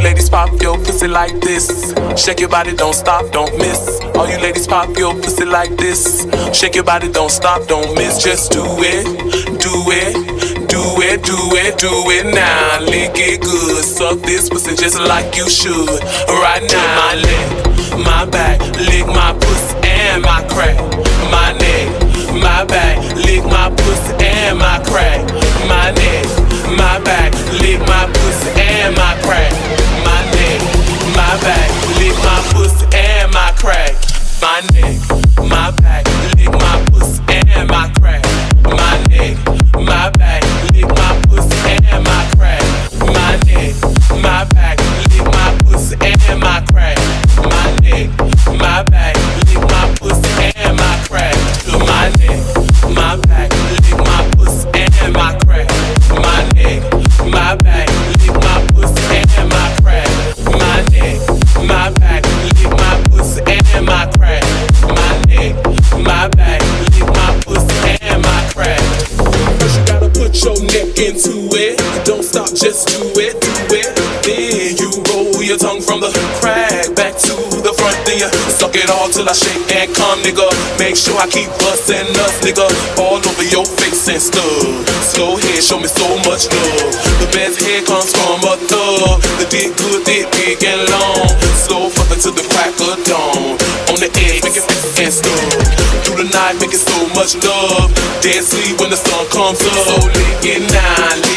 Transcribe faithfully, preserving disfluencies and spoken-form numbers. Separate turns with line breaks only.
you ladies pop your pussy like this. Shake your body, don't stop, don't miss. All you ladies pop your pussy like this. Shake your body, don't stop, don't miss. Just do it, do it, do it, do it, do it now. Lick it good, suck this pussy just like you should. Right now, my leg, my back, lick my pussy and my crack. My neck, my back, lick my pussy and my crack. My neck, my back, lick my pussy and my crack. My neck, my back, lick my pussy and my crack. My neck, my back, lick my pussy and my crack. My neck, my back, lick my pussy and my crack. My neck, my back, lick my pussy and my crack. My neck, my back, lick my pussy and my crack. My neck, my back, lick my pussy and my crack. My neck, my back, lick my pussy and my crack. My neck, my back, lick my pussy and my crack. My neck, my back, lick my pussy and my crack. First you gotta put your neck into it. Don't stop, just do it, do it. Then you roll your tongue from the crack back to the front. Then you suck it all till I shake and come, nigga. Make sure I keep bustin' us, nigga. All over your face and stuff. Slow head, show me so much love. The best head comes from a thug. The dick good, dick big and long. Slow fuckin' to the crack of dawn. On the edge, make it and stuff. Through the night, make it so much love. Dead sleep when the sun comes up. So lick it now.